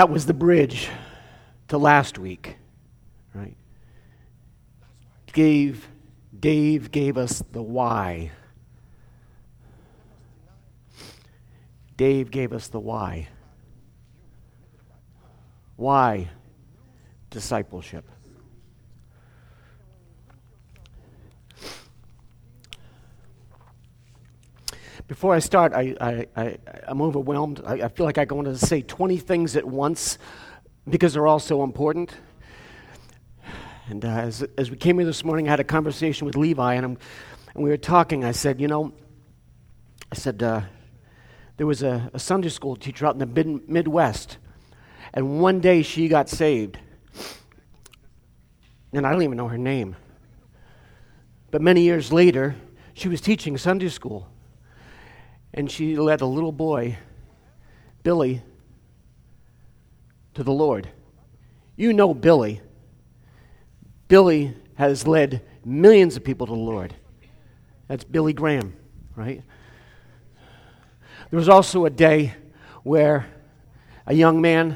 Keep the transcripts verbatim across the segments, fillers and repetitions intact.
That was the bridge to last week, right? Gave, Dave gave us the why. Dave gave us the why. Why discipleship? Before I start, I, I, I, I'm overwhelmed. I, I feel like I want to say twenty things at once because they're all so important. And uh, as, as we came here this morning, I had a conversation with Levi, and, I'm, and we were talking. I said, you know, I said, uh, there was a, a Sunday school teacher out in the mid- Midwest, and one day she got saved. And I don't even know her name. But many years later, she was teaching Sunday school. And she led a little boy, Billy, to the Lord. You know Billy. Billy has led millions of people to the Lord. That's Billy Graham, right? There was also a day where a young man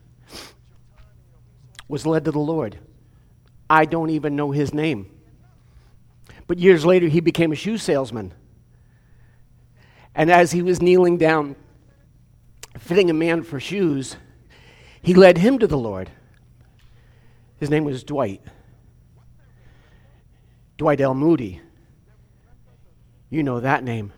was led to the Lord. I don't even know his name. But years later, he became a shoe salesman. And as he was kneeling down, fitting a man for shoes, he led him to the Lord. His name was Dwight. Dwight L. Moody. You know that name.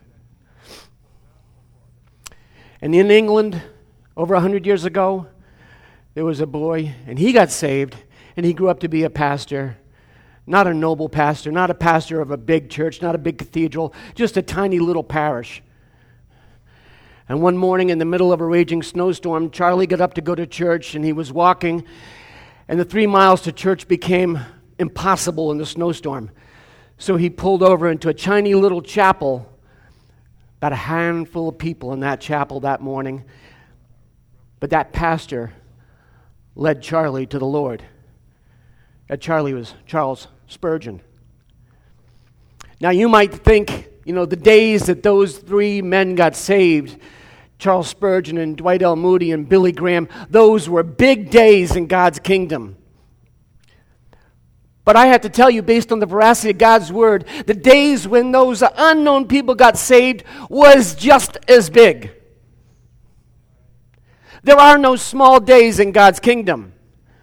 And in England, over a hundred years ago, there was a boy, and he got saved, and he grew up to be a pastor. Not a noble pastor, not a pastor of a big church, not a big cathedral, just a tiny little parish. And one morning in the middle of a raging snowstorm, Charlie got up to go to church, and he was walking, and the three miles to church became impossible in the snowstorm. So he pulled over into a tiny little chapel, about a handful of people in that chapel that morning. But that pastor led Charlie to the Lord. That Charlie was Charles Spurgeon. Now you might think, you know, the days that those three men got saved, Charles Spurgeon and Dwight L. Moody and Billy Graham, those were big days in God's kingdom. But I have to tell you, based on the veracity of God's word, the days when those unknown people got saved was just as big. There are no small days in God's kingdom.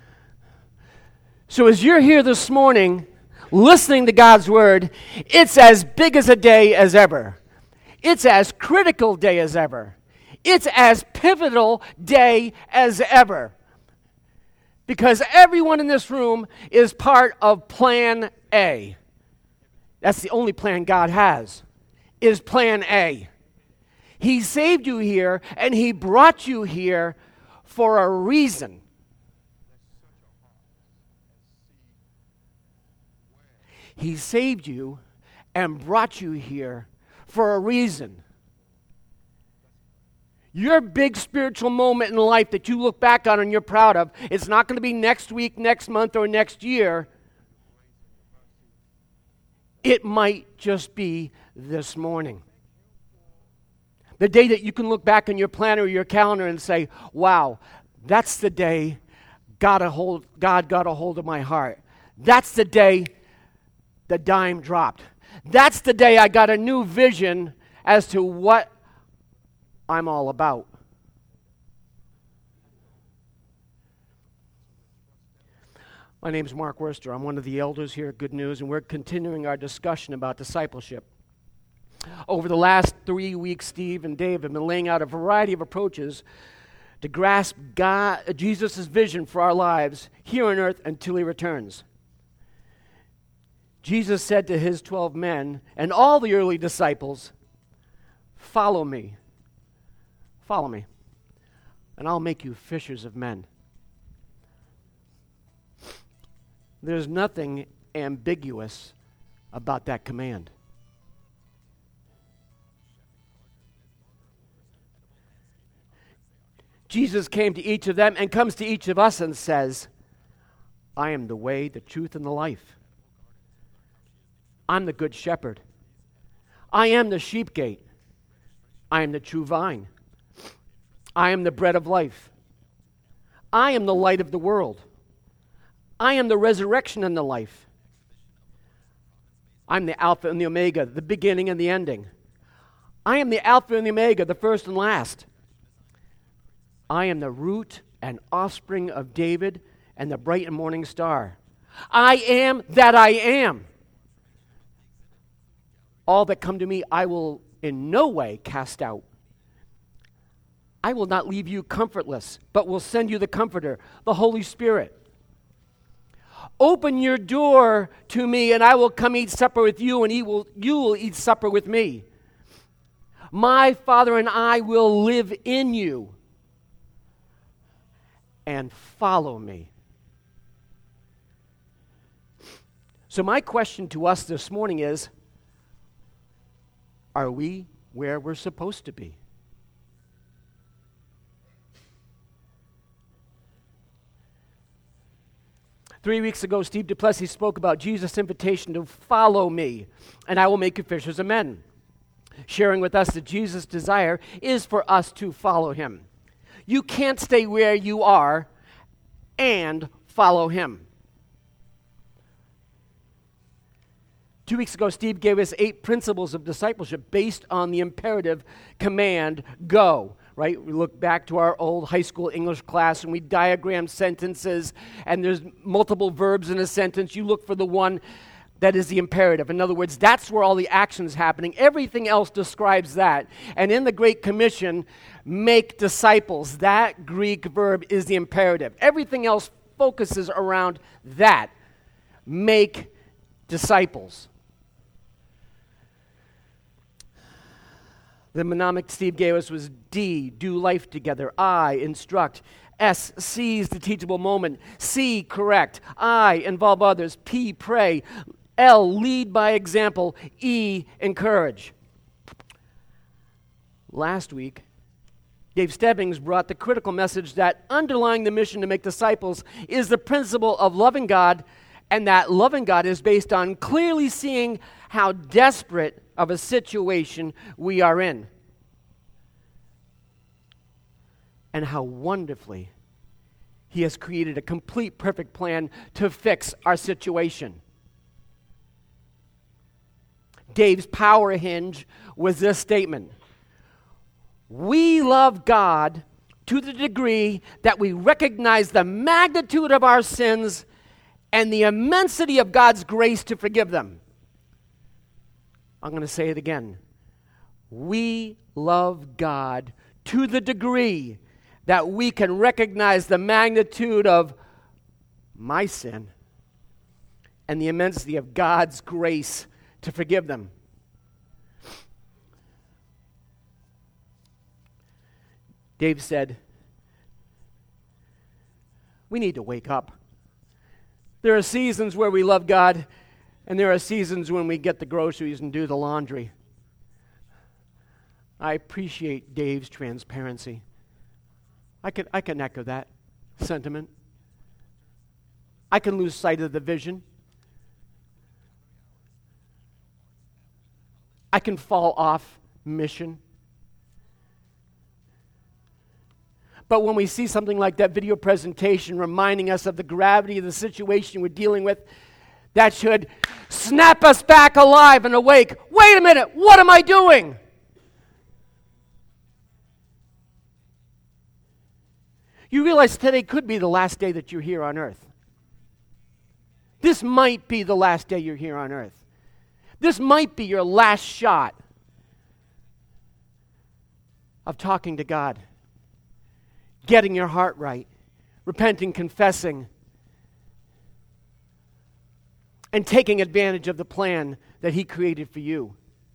So as you're here this morning, listening to God's word, it's as big as a day as ever. It's as critical day as ever. It's as pivotal day as ever. Because everyone in this room is part of Plan A. That's the only plan God has, is Plan A. He saved you here, and He brought you here for a reason. He saved you and brought you here for a reason. Your big spiritual moment in life that you look back on and you're proud of, it's not going to be next week, next month, or next year. It might just be this morning. The day that you can look back on your planner or your calendar and say, wow, that's the day God, a hold, God got a hold of my heart. That's the day the dime dropped. That's the day I got a new vision as to what I'm all about. My name is Mark Worster. I'm one of the elders here at Good News, and we're continuing our discussion about discipleship. Over the last three weeks, Steve and Dave have been laying out a variety of approaches to grasp God, Jesus' vision for our lives here on earth until He returns. Jesus said to His twelve men and all the early disciples, "Follow me. Follow me, and I'll make you fishers of men." There's nothing ambiguous about that command. Jesus came to each of them and comes to each of us and says, I am the way, the truth, and the life. I'm the good shepherd. I am the sheep gate. I am the true vine. I am the bread of life. I am the light of the world. I am the resurrection and the life. I'm the Alpha and the Omega, the beginning and the ending. I am the Alpha and the Omega, the first and last. I am the root and offspring of David and the bright and morning star. I am that I am. All that come to me, I will in no way cast out. I will not leave you comfortless, but will send you the Comforter, the Holy Spirit. Open your door to me, and I will come eat supper with you, and he will, you will eat supper with me. My Father and I will live in you. And follow me. So my question to us this morning is, are we where we're supposed to be? Three weeks ago, Steve Duplessis spoke about Jesus' invitation to follow me, and I will make you fishers of men, sharing with us that Jesus' desire is for us to follow him. You can't stay where you are and follow him. Two weeks ago, Steve gave us eight principles of discipleship based on the imperative command, go. Right? We look back to our old high school English class and we diagram sentences, and there's multiple verbs in a sentence. You look for the one that is the imperative. In other words, that's where all the action is happening. Everything else describes that. And in the Great Commission, make disciples. That Greek verb is the imperative. Everything else focuses around that. Make disciples. The mnemonic Steve gave us was D, do life together. I, instruct. S, seize the teachable moment. C, correct. I, involve others. P, pray. L, lead by example. E, encourage. Last week, Dave Stebbings brought the critical message that underlying the mission to make disciples is the principle of loving God, and that loving God is based on clearly seeing how desperate of a situation we are in, and how wonderfully he has created a complete, perfect plan to fix our situation. Dave's power hinge was this statement: we love God to the degree that we recognize the magnitude of our sins and the immensity of God's grace to forgive them. I'm going to say it again. We love God to the degree that we can recognize the magnitude of my sin and the immensity of God's grace to forgive them. Dave said, we need to wake up. There are seasons where we love God, and there are seasons when we get the groceries and do the laundry. I appreciate Dave's transparency. I can, I can echo that sentiment. I can lose sight of the vision. I can fall off mission. But when we see something like that video presentation reminding us of the gravity of the situation we're dealing with, that should snap us back alive and awake. Wait a minute, what am I doing? You realize today could be the last day that you're here on earth. This might be the last day you're here on earth. This might be your last shot of talking to God, getting your heart right, repenting, confessing, and taking advantage of the plan that He created for you.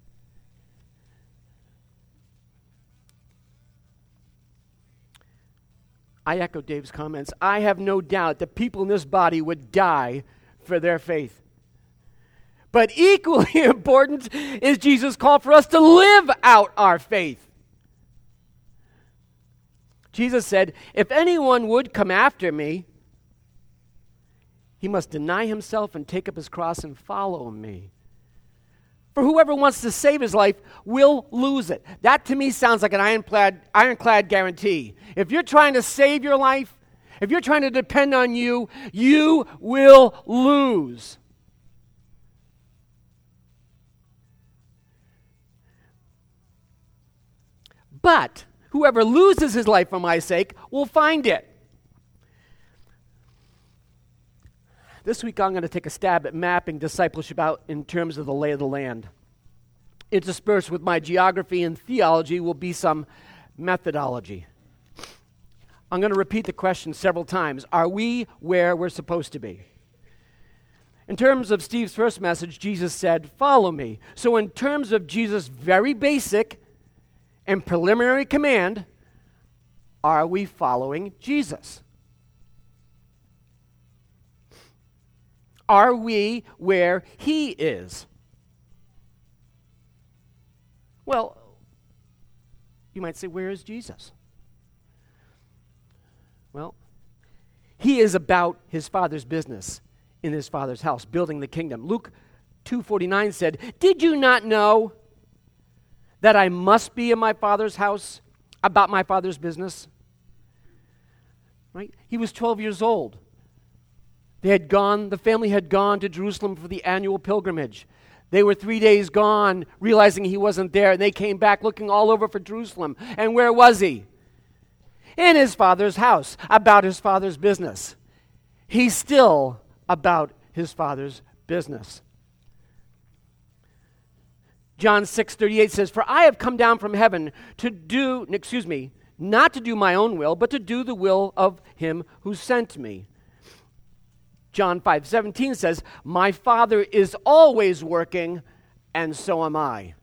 I echo Dave's comments. I have no doubt that people in this body would die for their faith. But equally important is Jesus' call for us to live out our faith. Jesus said, if anyone would come after me, he must deny himself and take up his cross and follow me. For whoever wants to save his life will lose it. That to me sounds like an ironclad, ironclad guarantee. If you're trying to save your life, If you're trying to depend on you, you will lose. But whoever loses his life for my sake will find it. This week I'm going to take a stab at mapping discipleship out in terms of the lay of the land. Interspersed with my geography and theology will be some methodology. I'm going to repeat the question several times. Are we where we're supposed to be? In terms of Steve's first message, Jesus said, "Follow me." So in terms of Jesus' very basic and preliminary command, are we following Jesus? Are we where he is? Well, you might say, where is Jesus? Well, he is about his Father's business in his Father's house, building the kingdom. Luke two forty-nine said, "Did you not know that I must be in my Father's house about my Father's business?" Right? He was twelve years old. They had gone, the family had gone to Jerusalem for the annual pilgrimage. They were three days gone, realizing he wasn't there, and they came back looking all over for Jerusalem. And where was he? In his Father's house, about his Father's business. He's still about his Father's business. John six thirty-eight says, "For I have come down from heaven to do, excuse me, not to do my own will, but to do the will of him who sent me." John five seventeen says, "My Father is always working, and so am I."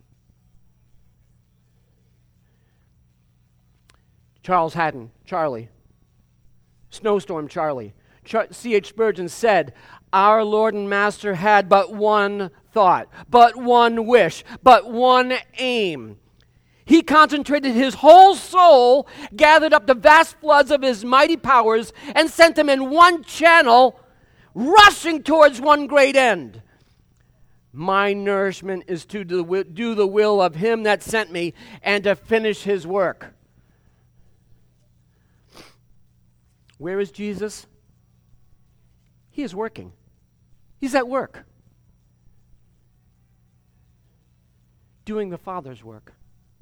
Charles Haddon, Charlie, Snowstorm Charlie. Char- C H Spurgeon said, "Our Lord and Master had but one thought, but one wish, but one aim. He concentrated his whole soul, gathered up the vast floods of his mighty powers, and sent them in one channel, rushing towards one great end. My nourishment is to do, do the will of him that sent me and to finish his work." Where is Jesus? He is working. He's at work. Doing the Father's work.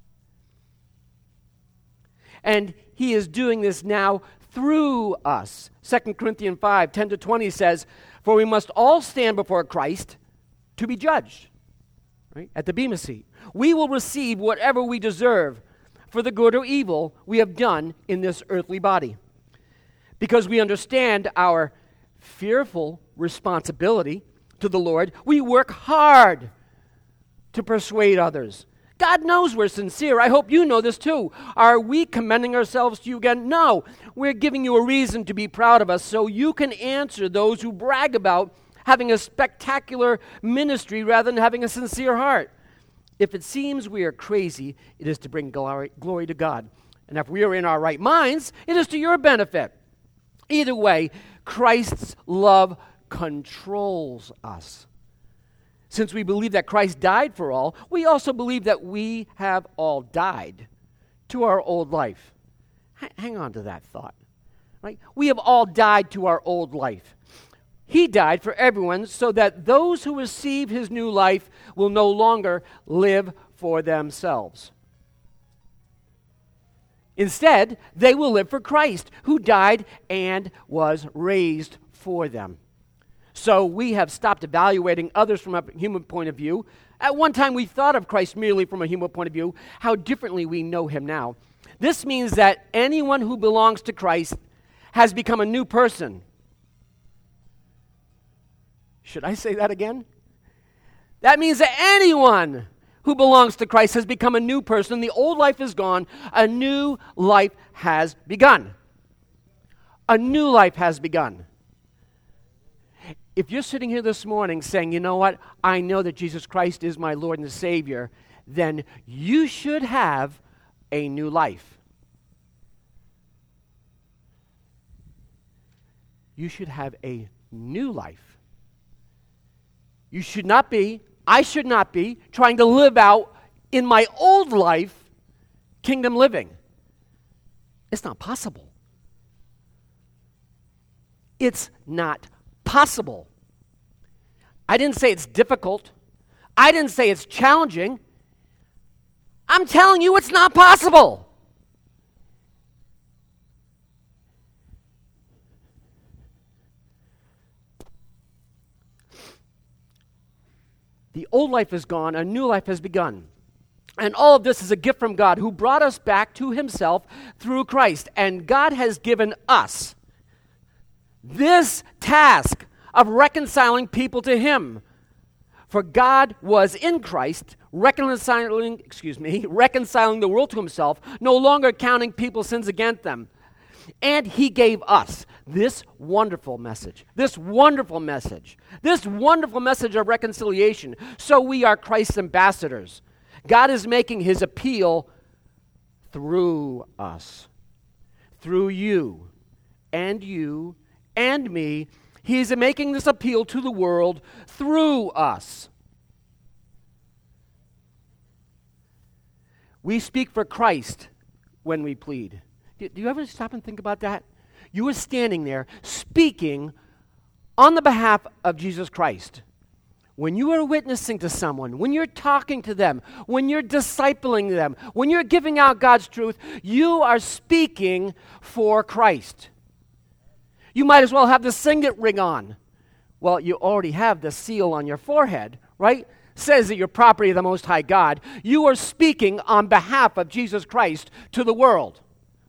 And he is doing this now through us. Second Corinthians five, ten to twenty says, "For we must all stand before Christ to be judged," right, at the Bema seat. "We will receive whatever we deserve for the good or evil we have done in this earthly body. Because we understand our fearful responsibility to the Lord, we work hard to persuade others. God knows we're sincere. I hope you know this too. Are we commending ourselves to you again? No. We're giving you a reason to be proud of us so you can answer those who brag about having a spectacular ministry rather than having a sincere heart. If it seems we are crazy, it is to bring glory, glory to God. And if we are in our right minds, it is to your benefit. Either way, Christ's love controls us. Since we believe that Christ died for all, we also believe that we have all died to our old life. H- hang on to that thought. Right? We have all died to our old life. He died for everyone so that those who receive his new life will no longer live for themselves. Instead, they will live for Christ, who died and was raised for them. So we have stopped evaluating others from a human point of view. At one time, we thought of Christ merely from a human point of view. How differently we know him now. This means that anyone who belongs to Christ has become a new person. Should I say that again? That means that anyone who belongs to Christ has become a new person. The old life is gone. A new life has begun. A new life has begun. If you're sitting here this morning saying, you know what, I know that Jesus Christ is my Lord and Savior, then you should have a new life. You should have a new life. You should not be, I should not be, trying to live out in my old life kingdom living. It's not possible. It's not possible. I didn't say it's difficult. I didn't say it's challenging. I'm telling you it's not possible. The old life is gone, a new life has begun. And all of this is a gift from God who brought us back to himself through Christ. And God has given us this task of reconciling people to him. For God was in Christ, reconciling, excuse me, reconciling the world to himself, no longer counting people's sins against them. And he gave us this wonderful message, this wonderful message, this wonderful message of reconciliation. So we are Christ's ambassadors. God is making his appeal through us, through you, and you, and me. He's making this appeal to the world through us. We speak for Christ when we plead. Do you ever stop and think about that? You are standing there speaking on the behalf of Jesus Christ. When you are witnessing to someone, when you're talking to them, when you're discipling them, when you're giving out God's truth, you are speaking for Christ. You might as well have the signet ring on. Well, you already have the seal on your forehead, right? Says that you're property of the Most High God. You are speaking on behalf of Jesus Christ to the world.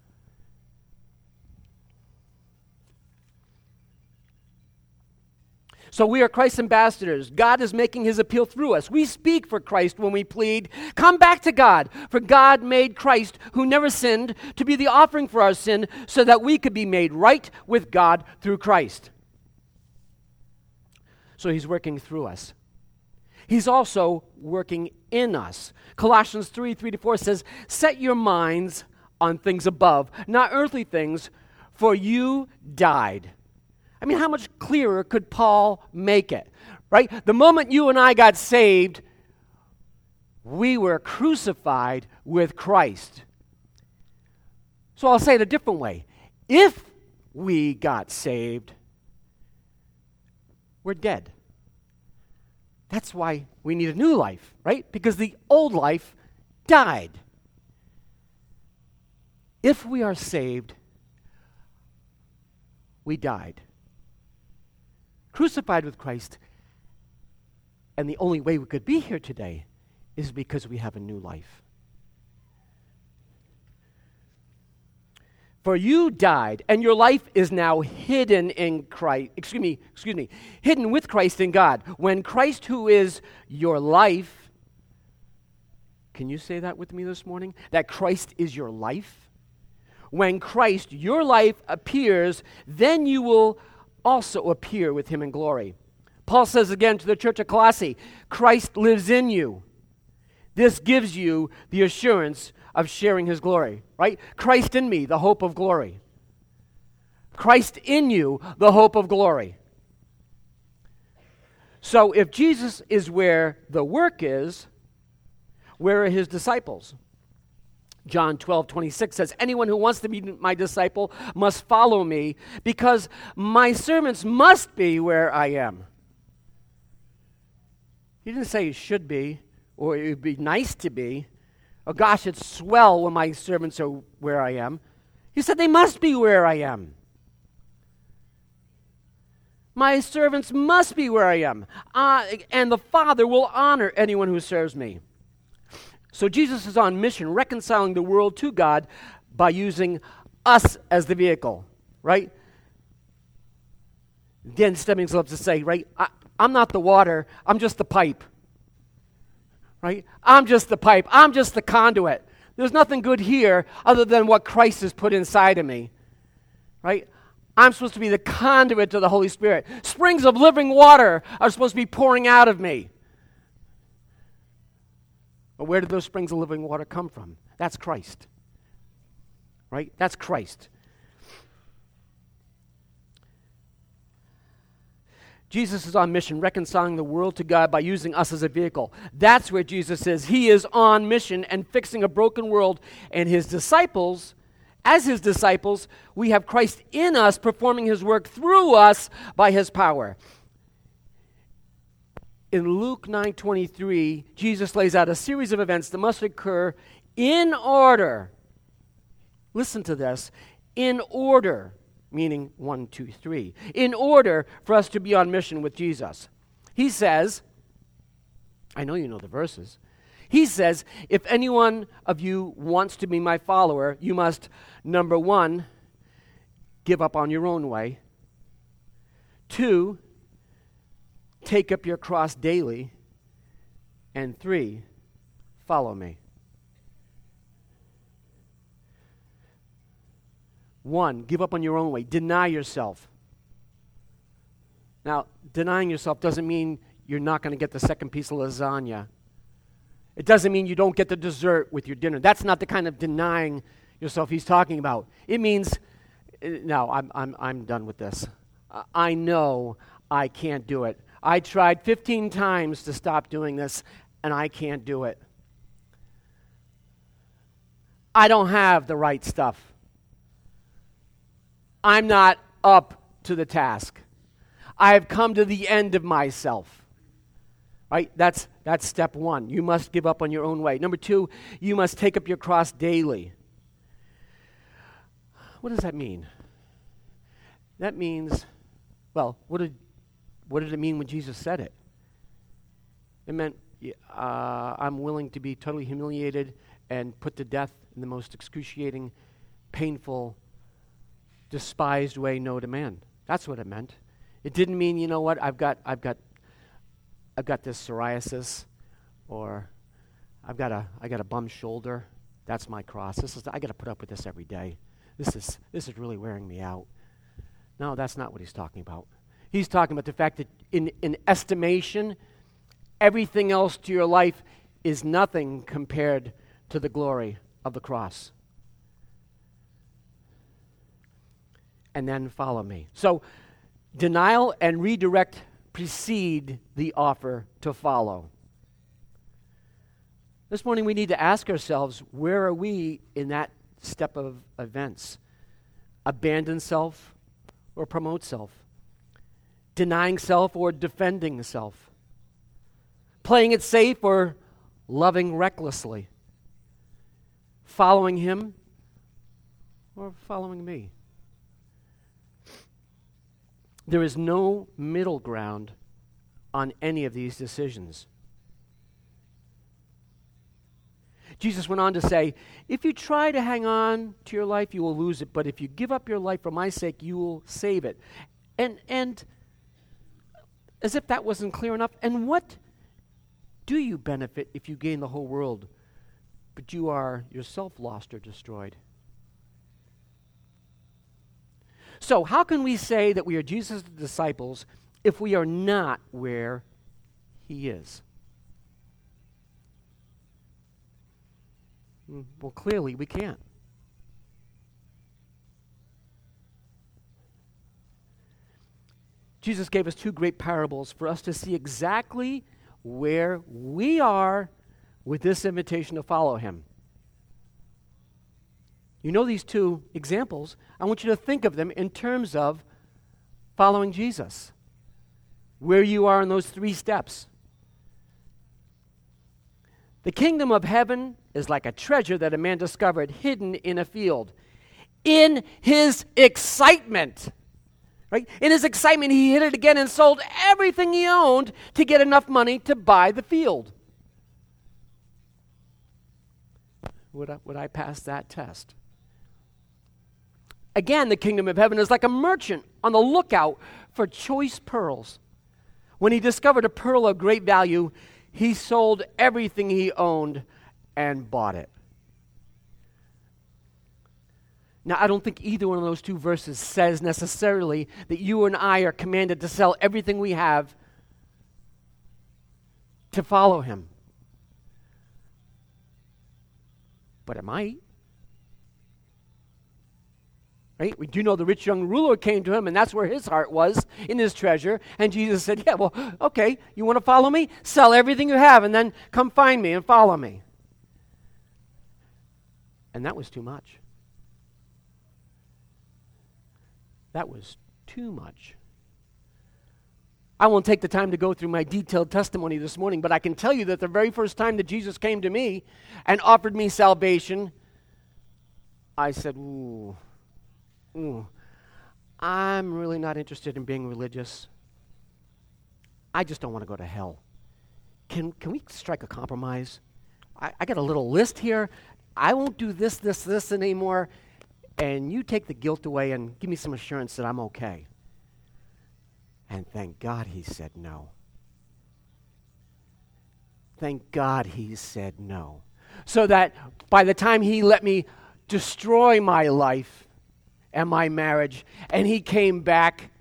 So we are Christ's ambassadors. God is making his appeal through us. We speak for Christ when we plead, come back to God. For God made Christ, who never sinned, to be the offering for our sin so that we could be made right with God through Christ. So he's working through us. He's also working in us. Colossians three, three to four says, set your minds on things above, not earthly things, for you died. I mean, how much clearer could Paul make it, right? The moment you and I got saved, we were crucified with Christ. So I'll say it a different way. If we got saved, we're dead. That's why we need a new life, right? Because the old life died. If we are saved, we died. Crucified with Christ, and the only way we could be here today is because we have a new life. For you died, and your life is now hidden in Christ, excuse me, excuse me, hidden with Christ in God. When Christ, who is your life, can you say that with me this morning? That Christ is your life? When Christ, your life, appears, then you will also appear with him in glory. Paul says again to the church of Colossae, Christ lives in you. This gives you the assurance of sharing his glory, right? Christ in me, the hope of glory. Christ in you, the hope of glory. So if Jesus is where the work is, where are his disciples? John twelve, twenty-six says, anyone who wants to be my disciple must follow me, because my servants must be where I am. He didn't say it should be, or it would be nice to be. Oh gosh, it's swell when my servants are where I am. He said they must be where I am. My servants must be where I am. Uh, and the Father will honor anyone who serves me. So Jesus is on mission, reconciling the world to God by using us as the vehicle, right? Again, Stemmings loves to say, right, I, I'm not the water, I'm just the pipe, right? I'm just the pipe, I'm just the conduit. There's nothing good here other than what Christ has put inside of me, right? I'm supposed to be the conduit to the Holy Spirit. Springs of living water are supposed to be pouring out of me. But where did those springs of living water come from? That's Christ. Right? That's Christ. Jesus is on mission, reconciling the world to God by using us as a vehicle. That's where Jesus is. He is on mission and fixing a broken world, and his disciples As his disciples, we have Christ in us, performing his work through us by his power. In Luke nine twenty-three, Jesus lays out a series of events that must occur in order. Listen to this. In order, meaning one, two, three. In order for us to be on mission with Jesus. He says, I know you know the verses. He says, if anyone of you wants to be my follower, you must, number one, give up on your own way. Two, take up your cross daily. And three, follow me. One, give up on your own way. Deny yourself. Now, denying yourself doesn't mean you're not going to get the second piece of lasagna. It doesn't mean you don't get the dessert with your dinner. That's not the kind of denying yourself he's talking about. It means, no, I'm, I'm, I'm done with this. I know I can't do it. I tried fifteen times to stop doing this, and I can't do it. I don't have the right stuff. I'm not up to the task. I have come to the end of myself. Right? That's that's step one. You must give up on your own way. Number two, you must take up your cross daily. What does that mean? That means, well, what did what did it mean when Jesus said it? It meant uh, I'm willing to be totally humiliated and put to death in the most excruciating, painful, despised way known to man. That's what it meant. It didn't mean, you know what, I've got I've got I've got this psoriasis, or I've got a I got a bum shoulder. That's my cross. This is I got to put up with this every day. This is this is really wearing me out. No, that's not what he's talking about. He's talking about the fact that in in estimation, everything else to your life is nothing compared to the glory of the cross. And then follow me. So, denial and redirect precede the offer to follow. This morning we need to ask ourselves, where are we in that step of events? Abandon self or promote self? Denying self or defending self? Playing it safe or loving recklessly? Following him or following me? There is no middle ground on any of these decisions. Jesus went on to say, if you try to hang on to your life, you will lose it. But if you give up your life for my sake, you will save it. And, and as if that wasn't clear enough, and what do you benefit if you gain the whole world, but you are yourself lost or destroyed? So how can we say that we are Jesus' disciples if we are not where he is? Well, clearly we can't. Jesus gave us two great parables for us to see exactly where we are with this invitation to follow him. You know these two examples. I want you to think of them in terms of following Jesus. Where you are in those three steps. The kingdom of heaven is like a treasure that a man discovered hidden in a field. In his excitement, right? In his excitement, he hid it again and sold everything he owned to get enough money to buy the field. Would I, would I pass that test? Again, the kingdom of heaven is like a merchant on the lookout for choice pearls. When he discovered a pearl of great value, he sold everything he owned and bought it. Now, I don't think either one of those two verses says necessarily that you and I are commanded to sell everything we have to follow him. But it might. Right? We do know the rich young ruler came to him, and that's where his heart was, in his treasure. And Jesus said, yeah, well, okay, you want to follow me? Sell everything you have, and then come find me and follow me. And that was too much. That was too much. I won't take the time to go through my detailed testimony this morning, but I can tell you that the very first time that Jesus came to me and offered me salvation, I said, ooh, ooh, I'm really not interested in being religious. I just don't want to go to hell. Can can we strike a compromise? I, I got a little list here. I won't do this, this, this anymore, and you take the guilt away and give me some assurance that I'm okay. And thank God he said no. Thank God he said no. So that by the time he let me destroy my life and my marriage, and he came back,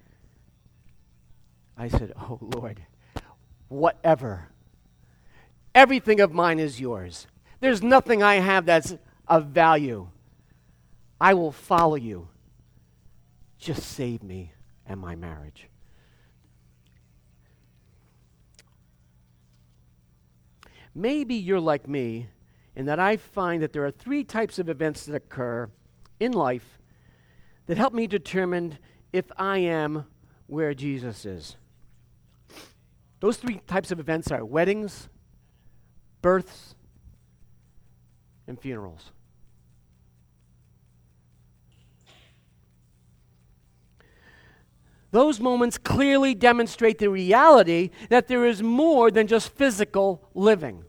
I said, oh Lord, whatever. Everything of mine is yours. There's nothing I have that's of value. I will follow you. Just save me and my marriage. Maybe you're like me in that I find that there are three types of events that occur in life that help me determine if I am where Jesus is. Those three types of events are weddings, births, and funerals. Those moments clearly demonstrate the reality that there is more than just physical living.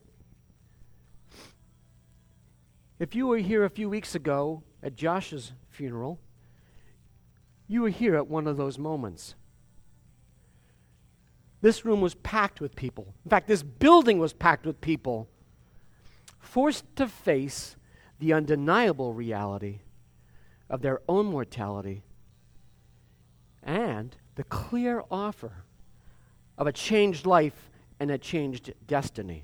If you were here a few weeks ago at Josh's funeral, you were here at one of those moments. This room was packed with people. In fact, this building was packed with people forced to face the undeniable reality of their own mortality and the clear offer of a changed life and a changed destiny.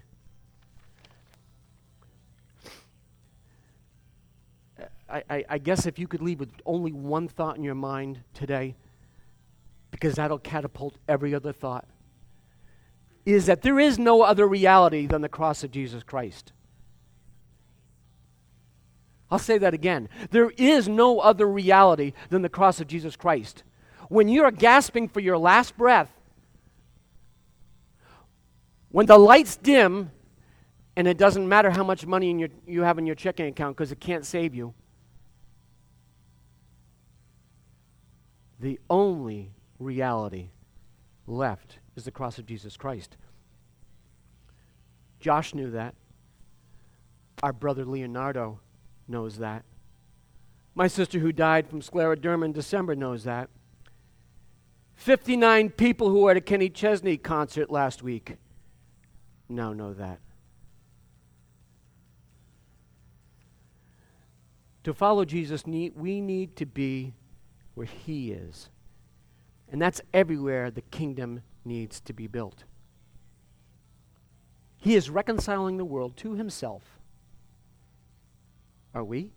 I, I, I guess if you could leave with only one thought in your mind today, because that'll catapult every other thought, is that there is no other reality than the cross of Jesus Christ. I'll say that again. There is no other reality than the cross of Jesus Christ. When you're gasping for your last breath, when the lights dim, and it doesn't matter how much money in your, you have in your checking account because it can't save you, the only reality left is the cross of Jesus Christ. Josh knew that. Our brother Leonardo knows that. My sister who died from scleroderma in December knows that. fifty-nine people who were at a Kenny Chesney concert last week now know that. To follow Jesus, we need to be where he is. And that's everywhere the kingdom needs to be built. He is reconciling the world to himself. Are we?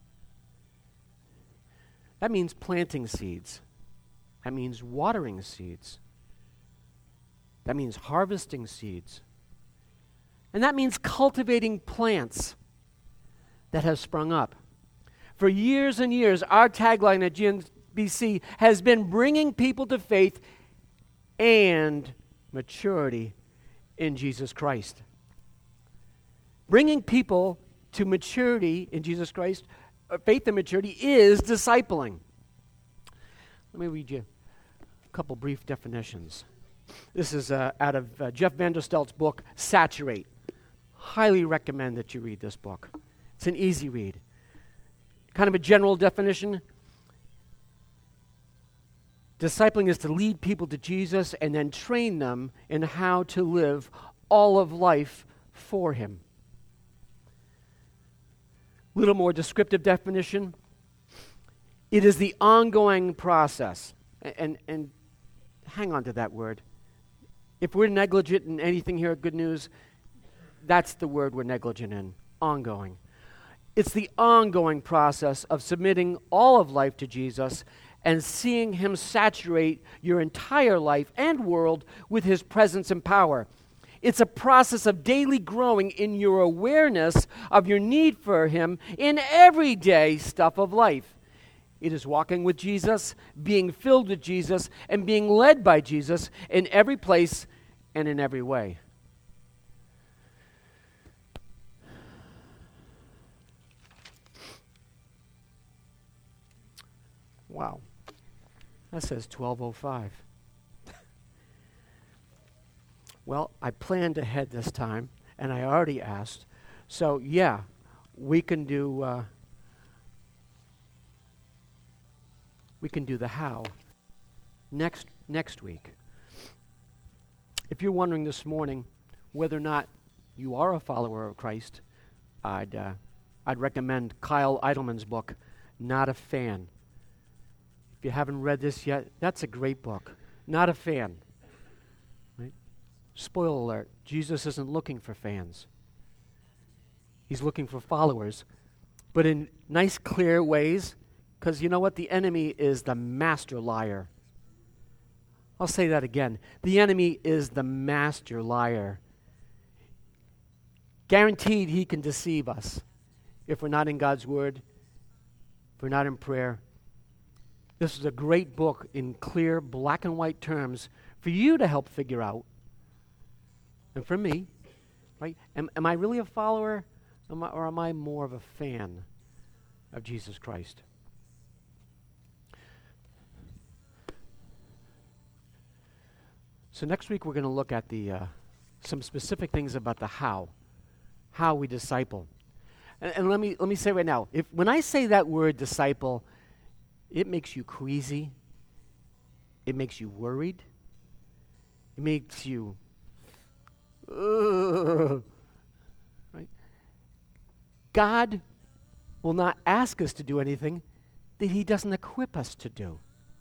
That means planting seeds. That means watering seeds. That means harvesting seeds. And that means cultivating plants that have sprung up. For years and years, our tagline at G N B C has been bringing people to faith and maturity in Jesus Christ. Bringing people to maturity in Jesus Christ, uh, faith and maturity, is discipling. Let me read you a couple brief definitions. This is uh, out of uh, Jeff Vanderstelt's book, Saturate. Highly recommend that you read this book. It's an easy read. Kind of a general definition. Discipling is to lead people to Jesus and then train them in how to live all of life for him. Little more descriptive definition. It is the ongoing process. And, and, and hang on to that word. If we're negligent in anything here at Good News, that's the word we're negligent in. Ongoing. It's the ongoing process of submitting all of life to Jesus and seeing him saturate your entire life and world with his presence and power. It's a process of daily growing in your awareness of your need for him in everyday stuff of life. It is walking with Jesus, being filled with Jesus, and being led by Jesus in every place and in every way. Wow. That says twelve oh five. Well, I planned ahead this time, and I already asked. So, yeah, we can do uh, we can do the how next next week. If you're wondering this morning whether or not you are a follower of Christ, I'd uh, I'd recommend Kyle Idleman's book, Not a Fan. If you haven't read this yet, that's a great book. Not a fan. Right? Spoiler alert, Jesus isn't looking for fans. He's looking for followers, but in nice, clear ways, because you know what? The enemy is the master liar. I'll say that again. The enemy is the master liar. Guaranteed he can deceive us if we're not in God's Word, if we're not in prayer. This is a great book in clear black and white terms for you to help figure out, and for me, right? Am, am I really a follower, am I, or am I more of a fan of Jesus Christ? So next week we're going to look at the uh, some specific things about the how, how we disciple. And, and let me let me say right now, if when I say that word disciple, it makes you queasy. It makes you worried. It makes you, uh, right? God will not ask us to do anything that He doesn't equip us to do.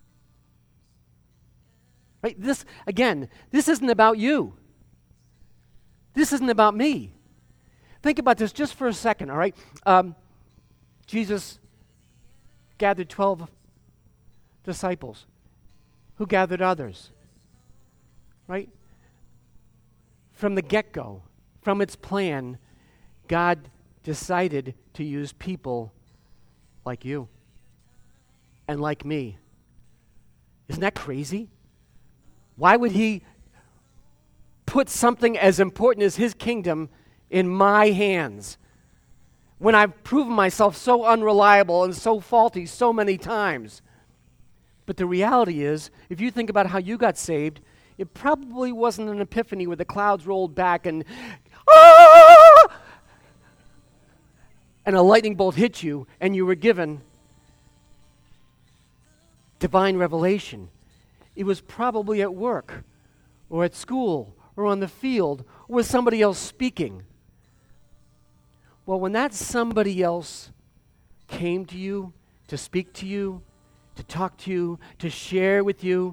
Right? This, again, this isn't about you. This isn't about me. Think about this just for a second, all right? Um, Jesus gathered twelve disciples. Who gathered others? Right? From the get-go, from its plan, God decided to use people like you and like me. Isn't that crazy? Why would He put something as important as His kingdom in my hands when I've proven myself so unreliable and so faulty so many times? But the reality is, if you think about how you got saved, it probably wasn't an epiphany where the clouds rolled back and ah! and a lightning bolt hit you and you were given divine revelation. It was probably at work or at school or on the field or with somebody else speaking. Well, when that somebody else came to you to speak to you, to talk to you, to share with you,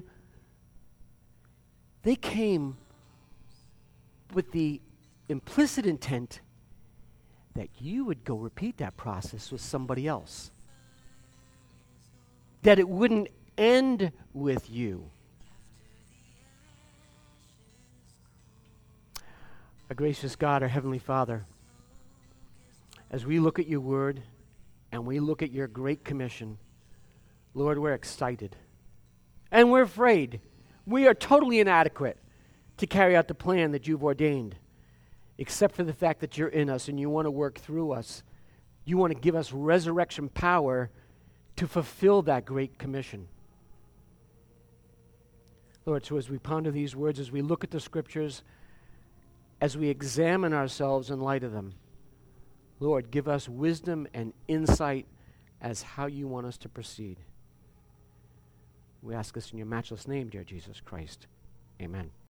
they came with the implicit intent that you would go repeat that process with somebody else. That it wouldn't end with you. Our gracious God, our Heavenly Father, as we look at your word and we look at your great commission, Lord, we're excited. And we're afraid. We are totally inadequate to carry out the plan that you've ordained, except for the fact that you're in us and you want to work through us. You want to give us resurrection power to fulfill that great commission. Lord, so as we ponder these words, as we look at the scriptures, as we examine ourselves in light of them, Lord, give us wisdom and insight as how you want us to proceed. We ask this in your matchless name, dear Jesus Christ. Amen.